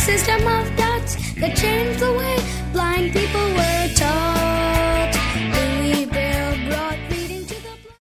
system of doubts that change the way blind people